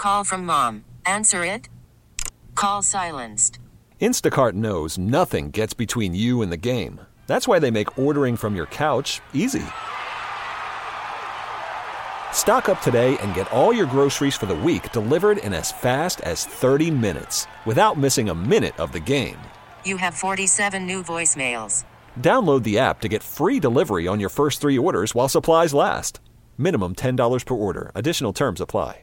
call from mom. Answer it. Call silenced. Instacart knows nothing gets between you and the game. That's why they make ordering from your couch easy. Stock up today and get all your groceries for the week delivered in as fast as 30 minutes without missing a minute of the game. You have 47 new voicemails. Download the app to get free delivery on your first 3 orders while supplies last. Minimum $10 per order. Additional terms apply.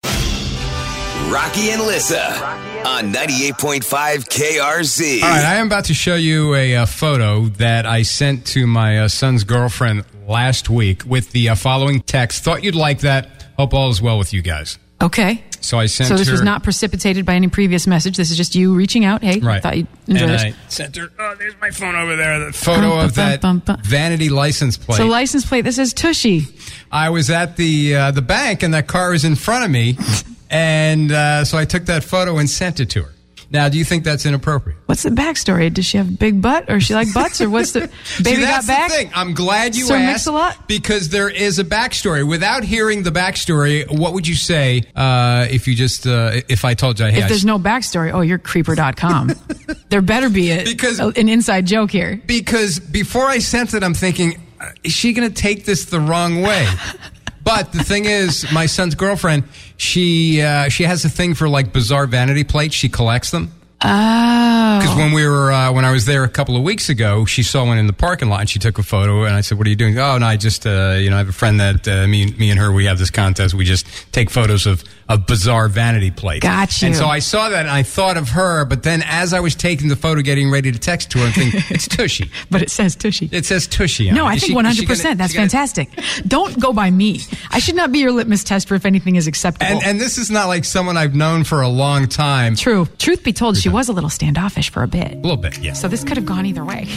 Rocky and Lissa on 98.5 KRZ. All right, I am about to show you a photo that I sent to my son's girlfriend last week with the following text. Thought you'd like that. Hope all is well with you guys. Okay. So I sent her... So this was not precipitated by any previous message. This is just you reaching out. Hey, right. Thought you'd enjoy and this. I sent her, oh, there's my phone over there. The photo of that vanity license plate. So license plate, this is Tushy. I was at the bank and that car is in front of me. And so I took that photo and sent it to her. Now, do you think that's inappropriate? What's the backstory? Does she have a big butt, or she like butts, or what's the baby See, got back? The thing. I'm glad you Sir asked Mix-a-Lot? because there is a backstory. Without hearing the backstory, what would you say if you just if I told you? Hey, if there's no backstory, oh, you're creeper.com. There better be an inside joke here. Because before I sent it, I'm thinking, is she going to take this the wrong way? But the thing is, my son's girlfriend, she has a thing for like bizarre vanity plates. She collects them. Oh. Because when I was there a couple of weeks ago, she saw one in the parking lot and she took a photo and I said, "What are you doing?" "Oh, no, I just, I have a friend that, me and her, we have this contest. We just take photos of bizarre vanity plates." Got you. And so I saw that and I thought of her, but then as I was taking the photo, getting ready to text to her, I'm thinking, it's Tushy. But it says Tushy. It says Tushy on No, it. I think 100%. That's fantastic. Don't go by me. I should not be your litmus test for if anything is acceptable. And this is not like someone I've known for a long time. True. Truth be told, she was a little standoffish for a bit. A little bit, yeah. So this could have gone either way.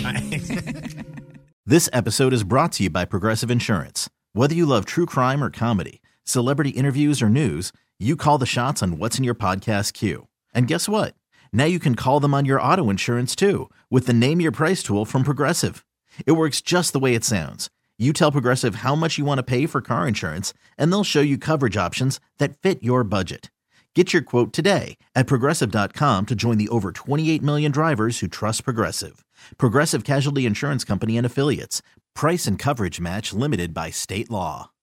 This episode is brought to you by Progressive Insurance. Whether you love true crime or comedy, celebrity interviews or news, you call the shots on what's in your podcast queue. And guess what? Now you can call them on your auto insurance too with the Name Your Price tool from Progressive. It works just the way it sounds. You tell Progressive how much you want to pay for car insurance, and they'll show you coverage options that fit your budget. Get your quote today at Progressive.com to join the over 28 million drivers who trust Progressive. Progressive Casualty Insurance Company and Affiliates. Price and coverage match limited by state law.